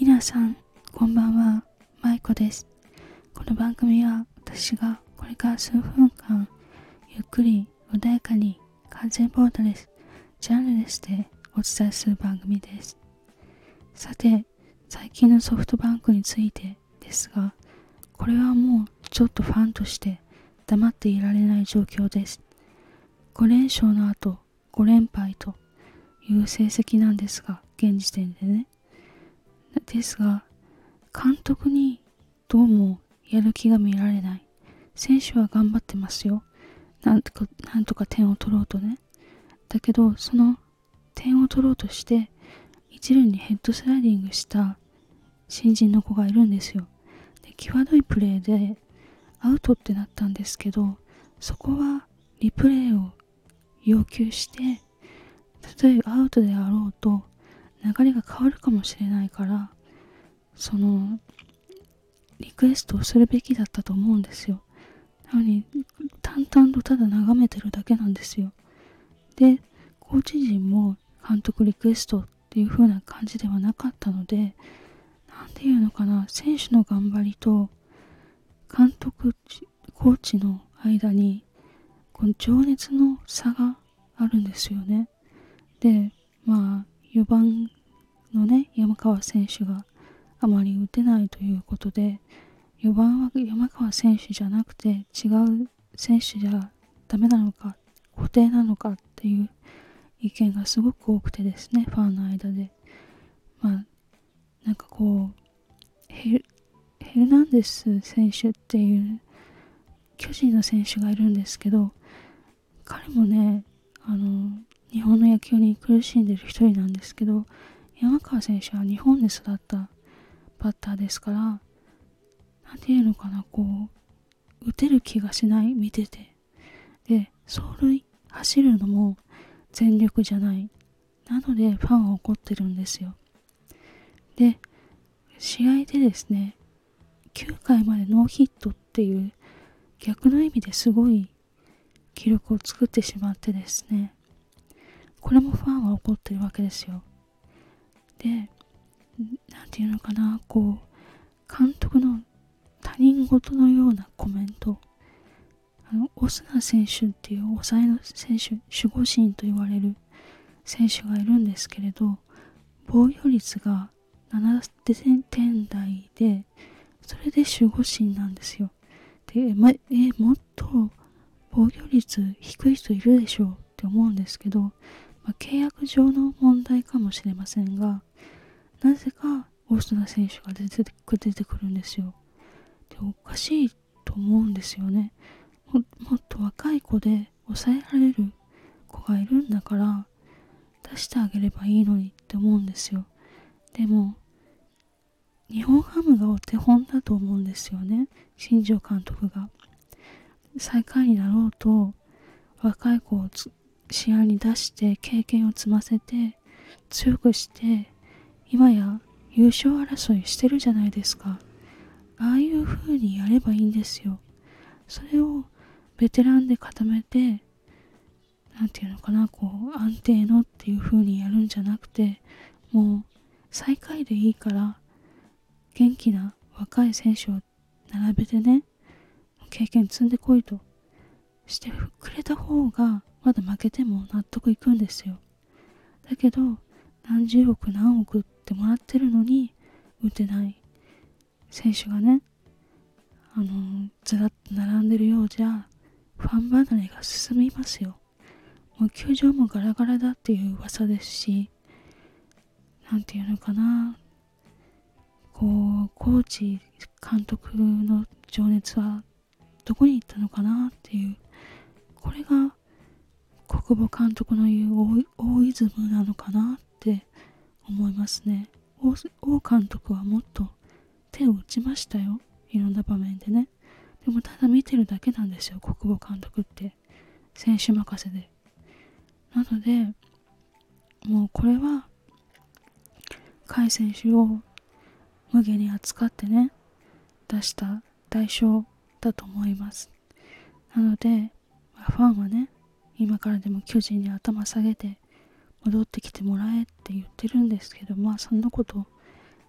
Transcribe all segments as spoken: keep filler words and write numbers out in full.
皆さん、こんばんは、まいこです。この番組は私がこれから数分間、ゆっくり穏やかに完全ボーダレス、ジャンルレスでお伝えする番組です。さて、最近のソフトバンクについてですが、これはもうちょっとファンとして黙っていられない状況です。ご連勝の後、ご連敗という成績なんですが、現時点でね。ですが、監督にどうもやる気が見られない。選手は頑張ってますよ。なんとか、なんとか点を取ろうとね。だけど、その点を取ろうとして、一塁にヘッドスライディングした新人の子がいるんですよ。で、際どいプレーでアウトってなったんですけど、そこはリプレイを要求して、例えばアウトであろうと流れが変わるかもしれないから、そのリクエストをするべきだったと思うんですよ。なのに淡々とただ眺めてるだけなんですよ。で、コーチ陣も監督リクエストっていう風な感じではなかったので、なんていうのかな、選手の頑張りと監督コーチの間にこの情熱の差があるんですよね。で、まあよばんのね、山川選手があまり打てないということで、よばんは山川選手じゃなくて違う選手じゃダメなのか、固定なのかっていう意見がすごく多くてですね、ファンの間で。まあ、なんかこう、ヘル、ヘルナンデス選手っていう巨人の選手がいるんですけど、彼もね、あの、日本の野球に苦しんでる一人なんですけど、山川選手は日本で育ったバッターですから、なんていうのかな、こう、打てる気がしない、見てて。で、走塁、走るのも全力じゃない。なので、ファンは怒ってるんですよ。で、試合でですね、きゅうかいまでノーヒットっていう逆の意味ですごい記録を作ってしまってですね、これもファンは怒ってるわけですよ。で、なんていうのかな、こう、監督の他人事のようなコメント。あの、オスナ選手っていう抑えの選手、守護神と言われる選手がいるんですけれど、防御率がななてん台で、それで守護神なんですよ。で、ま、え、もっと防御率低い人いるでしょうって思うんですけど、まあ、契約上の問題かもしれませんが、なぜかオスナ選手が出て出てくるんですよ。で、おかしいと思うんですよね。も, もっと若い子で抑えられる子がいるんだから出してあげればいいのにって思うんですよ。でも日本ハムがお手本だと思うんですよね。新庄監督が最下位になろうと若い子を試合に出して経験を積ませて強くして、今や優勝争いしてるじゃないですか。ああいう風にやればいいんですよ。それをベテランで固めて、なんていうのかな、こう安定のっていう風にやるんじゃなくて、もう最下位でいいから元気な若い選手を並べてね、経験積んでこいとしてくれた方がまだ負けても納得いくんですよ。だけど何十億何億ってもらってるのに打てない選手がね、あのずらっと並んでるようじゃファン離れが進みますよ。もう球場もガラガラだっていう噂ですし、なんていうのかな、こうコーチ監督の情熱はどこに行ったのかなっていう、これが国母監督の言う大イズムなのかなって思いますね。王監督はもっと手を打ちましたよ、いろんな場面でね。でもただ見てるだけなんですよ、国母監督って。選手任せで。なのでもうこれは甲斐選手を無下に扱ってね、出した代償だと思います。なので、まあ、ファンはね、今からでも巨人に頭下げて戻ってきてもらえって言ってるんですけど、まあそんなこと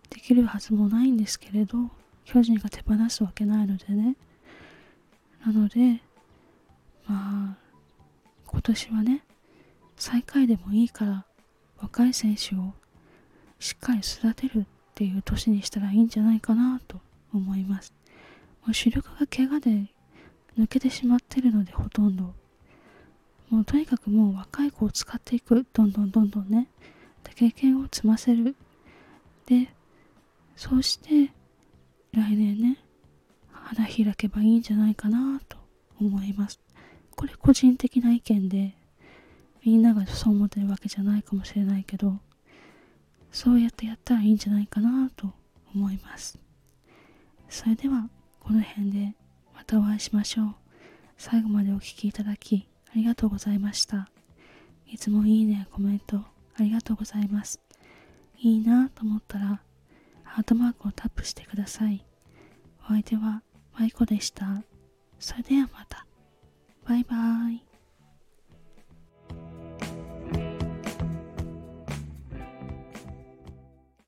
できるはずもないんですけれど、巨人が手放すわけないのでね。なので、まあ、今年はね、最下位でもいいから若い選手をしっかり育てるっていう年にしたらいいんじゃないかなと思います。もう主力が怪我で抜けてしまってるので、ほとんど。もうとにかくもう若い子を使っていく。どんどんどんどんね。で、経験を積ませる。で、そうして来年ね、花開けばいいんじゃないかなと思います。これ個人的な意見で、みんながそう思ってるわけじゃないかもしれないけど、そうやってやったらいいんじゃないかなと思います。それではこの辺でまたお会いしましょう。最後までお聞きいただきありがとうございました。いつもいいねやコメントありがとうございます。いいなと思ったらハートマークをタップしてください。お相手はマイコでした。それではまた。バイバーイ。